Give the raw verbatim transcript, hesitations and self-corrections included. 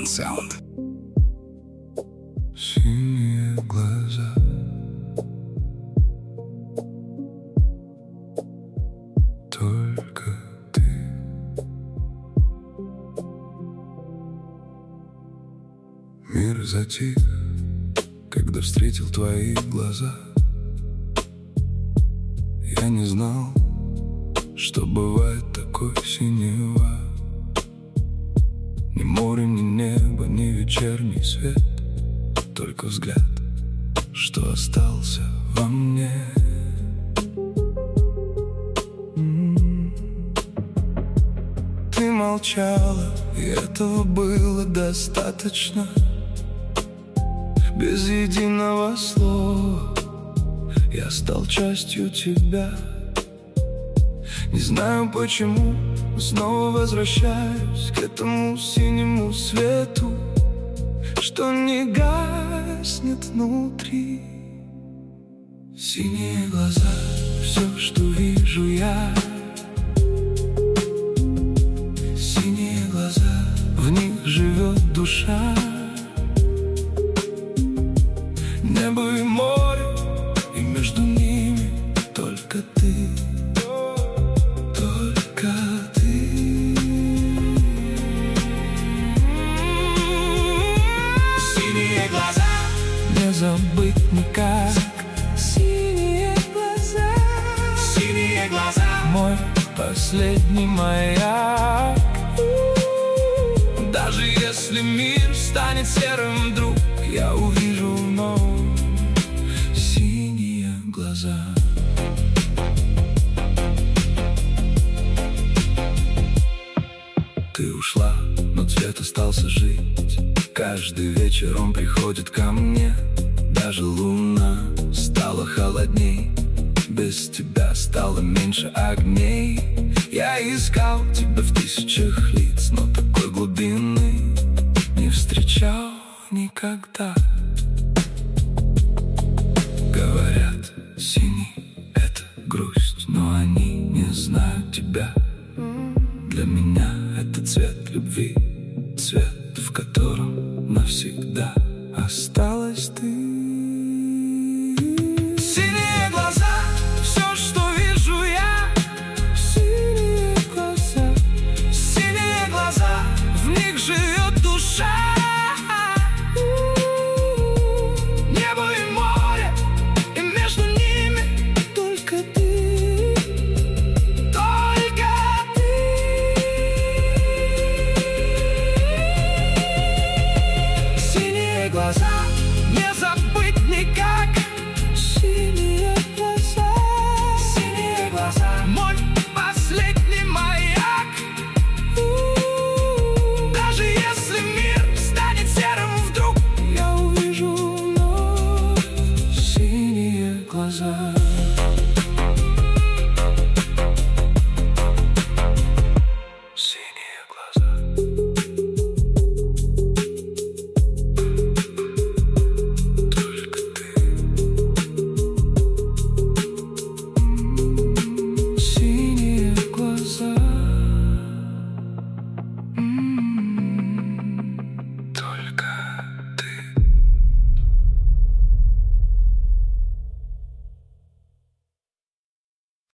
Sound. Синие глаза, только ты. Мир затих, когда встретил твои глаза. Я не знал, что бывает такой синева. Ни море, ни небо, ни вечерний свет, только взгляд, что остался во мне. М-м-м. Ты молчала, и этого было достаточно. Без единого слова я стал частью тебя. Не знаю почему, но снова возвращаюсь к этому синему свету, что не гаснет внутри. Синие глаза, все, что вижу я. Синие глаза, в них живет душа. Небо и море, и между ними только ты. Только ты. Синие глаза, не забыть никак. Синие глаза, синие глаза, мой последний маяк. Даже если мир станет серым вдруг, я увижу вновь синие глаза. Ты ушла, но цвет остался жить. Каждый вечер он приходит ко мне. Даже луна стала холодней. Без тебя стало меньше огней. Я искал тебя в тысячах лиц, но такой глубины не встречал никогда. Говорят, синий — это грусть, но они не знают тебя. Для меня это цвет любви, цвет, в котором